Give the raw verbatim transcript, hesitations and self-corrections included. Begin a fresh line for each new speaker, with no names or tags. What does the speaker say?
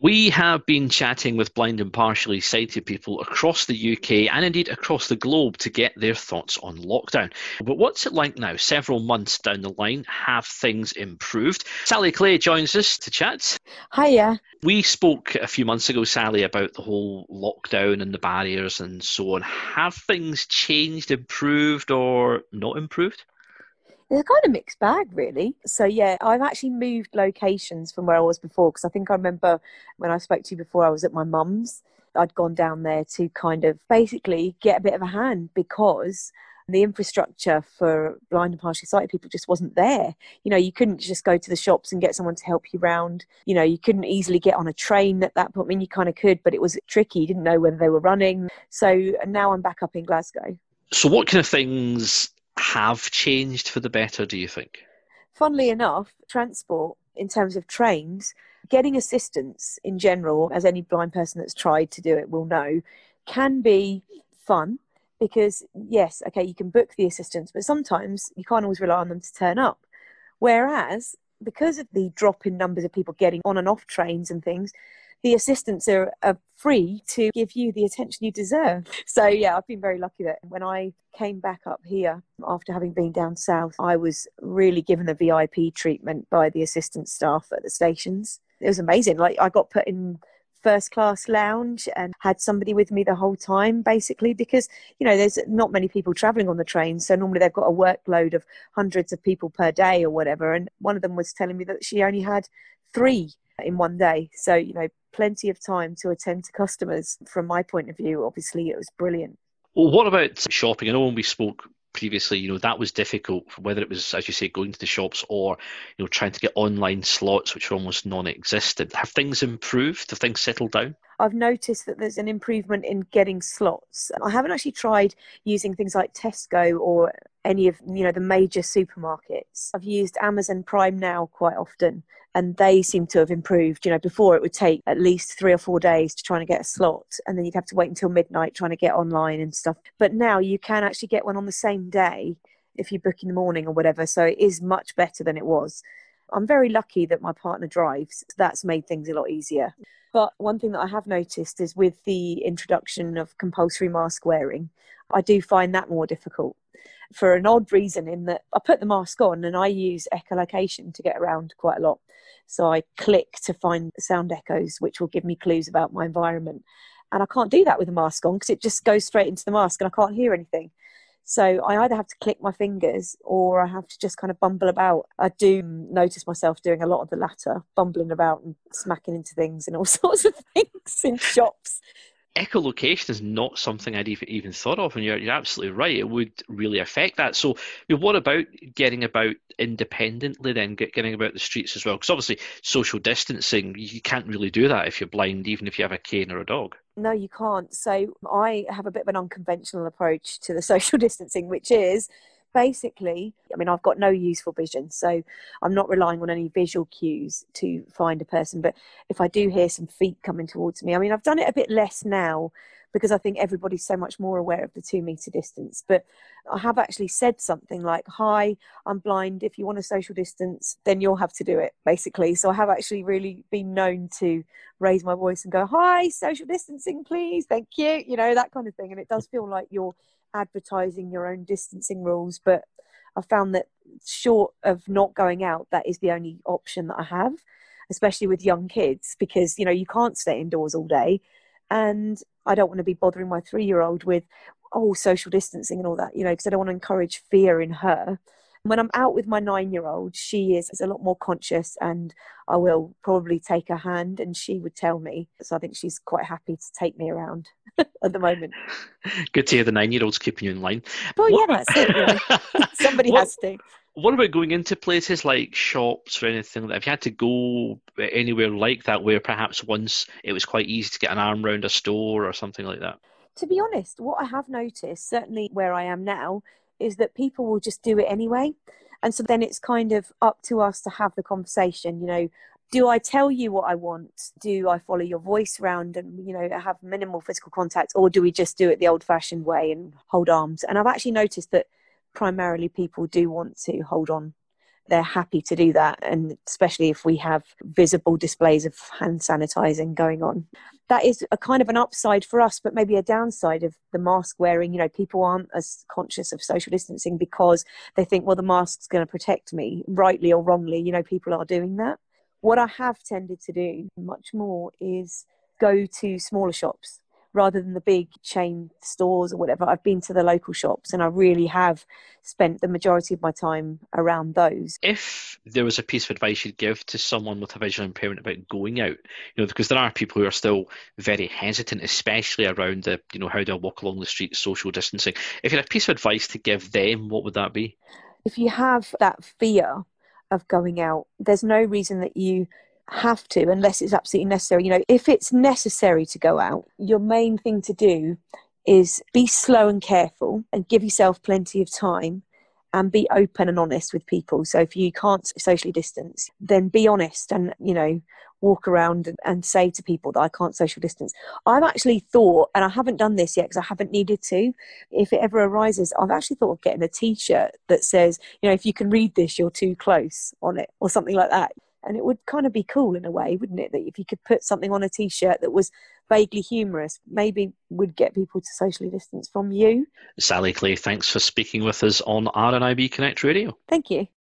We have been chatting with blind and partially sighted people across the U K and indeed across the globe to get their thoughts on lockdown. But what's it like now, several months down the line? Have things improved? Sally Clay joins us to chat.
Hiya.
We spoke a few months ago, Sally, about the whole lockdown and the barriers and so on. Have things changed, improved, or not improved?
It's a kind of mixed bag, really. So, yeah, I've actually moved locations from where I was before because I think I remember when I spoke to you before, I was at my mum's. I'd gone down there to kind of basically get a bit of a hand because the infrastructure for blind and partially sighted people just wasn't there. You know, you couldn't just go to the shops and get someone to help you round. You know, you couldn't easily get on a train at that point. I mean, you kind of could, but it was tricky. You didn't know whether they were running. So now I'm back up in Glasgow.
So, what kind of things have changed for the better, do you think?
Funnily enough, transport in terms of trains, getting assistance in general, as any blind person that's tried to do it will know, can be fun because, yes, okay, you can book the assistance, but sometimes you can't always rely on them to turn up. Whereas, because of the drop in numbers of people getting on and off trains and things, the assistants are, are free to give you the attention you deserve. So, yeah, I've been very lucky that when I came back up here after having been down south, I was really given the V I P treatment by the assistant staff at the stations. It was amazing. Like, I got put in first class lounge and had somebody with me the whole time, basically, because, you know, there's not many people traveling on the train. So normally they've got a workload of hundreds of people per day or whatever. And one of them was telling me that she only had three in one day. So, you know, plenty of time to attend to customers. From my point of view, obviously, it was brilliant.
Well, what about shopping? I know when we spoke previously, you know, that was difficult, whether it was, as you say, going to the shops or, you know, trying to get online slots, which were almost non-existent. Have things improved? Have things settled down?
I've noticed that there's an improvement in getting slots. I haven't actually tried using things like Tesco or any of, you know, the major supermarkets. I've used Amazon Prime Now quite often, and they seem to have improved. You know, before it would take at least three or four days to try and get a slot, and then you'd have to wait until midnight trying to get online and stuff. But now you can actually get one on the same day if you book in the morning or whatever. So it is much better than it was. I'm very lucky that my partner drives. That's made things a lot easier. But one thing that I have noticed is with the introduction of compulsory mask wearing, I do find that more difficult for an odd reason, in that I put the mask on and I use echolocation to get around quite a lot. So I click to find sound echoes, which will give me clues about my environment. And I can't do that with a mask on because it just goes straight into the mask and I can't hear anything. So I either have to click my fingers or I have to just kind of bumble about. I do notice myself doing a lot of the latter, bumbling about and smacking into things and all sorts of things in shops.
Echolocation is not something I'd even, even thought of, and you're, you're absolutely right. It would really affect that. So, you know, what about getting about independently then, get, getting about the streets as well? Because obviously, social distancing, you can't really do that if you're blind, even if you have a cane or a dog.
No, you can't. So I have a bit of an unconventional approach to the social distancing, which is basically, I mean, I've got no useful vision, so I'm not relying on any visual cues to find a person. But if I do hear some feet coming towards me, I mean, I've done it a bit less now because I think everybody's so much more aware of the two meter distance. But I have actually said something like, "Hi, I'm blind. If you want a social distance, then you'll have to do it," basically. So I have actually really been known to raise my voice and go, "Hi, social distancing, please. Thank you." You know, that kind of thing. And it does feel like you're advertising your own distancing rules, but I found that short of not going out, that is the only option that I have, especially with young kids, because, you know, you can't stay indoors all day. And I don't want to be bothering my three-year-old with, oh, social distancing and all that, you know, because I don't want to encourage fear in her. When I'm out with my nine-year-old, she is, is a lot more conscious, and I will probably take her hand and she would tell me. So I think she's quite happy to take me around at the moment.
Good to hear the nine-year-olds keeping you in line.
Well,
What
yeah, that's it, you know. Somebody
what
has to.
what about going into places like shops or anything like that? If you had to go anywhere like that, where perhaps once it was quite easy to get an arm around a store or something like that?
To be honest, what I have noticed, certainly where I am now, is that people will just do it anyway. And so then it's kind of up to us to have the conversation, you know, do I tell you what I want? Do I follow your voice round and, you know, have minimal physical contact? Or do we just do it the old fashioned way and hold arms? And I've actually noticed that primarily people do want to hold on they're happy to do that, and especially if we have visible displays of hand sanitizing going on. That is a kind of an upside for us, but maybe a downside of the mask wearing. You know, people aren't as conscious of social distancing because they think, well, the mask's going to protect me, rightly or wrongly. You know, people are doing that. What I have tended to do much more is go to smaller shops rather than the big chain stores or whatever. I've been to the local shops, and I really have spent the majority of my time around those.
If there was a piece of advice you'd give to someone with a visual impairment about going out, you know, because there are people who are still very hesitant, especially around the, you know, how do I walk along the street, social distancing. If you had a piece of advice to give them, what would that be?
If you have that fear of going out, there's no reason that you have to, unless it's absolutely necessary. You know, if it's necessary to go out, your main thing to do is be slow and careful and give yourself plenty of time and be open and honest with people. So if you can't socially distance, then be honest and, you know, walk around and, and say to people that I can't social distance. I've actually thought, and I haven't done this yet because I haven't needed to, if it ever arises, I've actually thought of getting a t-shirt that says, you know, if you can read this, you're too close on it, or something like that. And it would kind of be cool in a way, wouldn't it? That if you could put something on a t-shirt that was vaguely humorous, maybe would get people to socially distance from you.
Sally Clay, thanks for speaking with us on R N I B Connect Radio.
Thank you.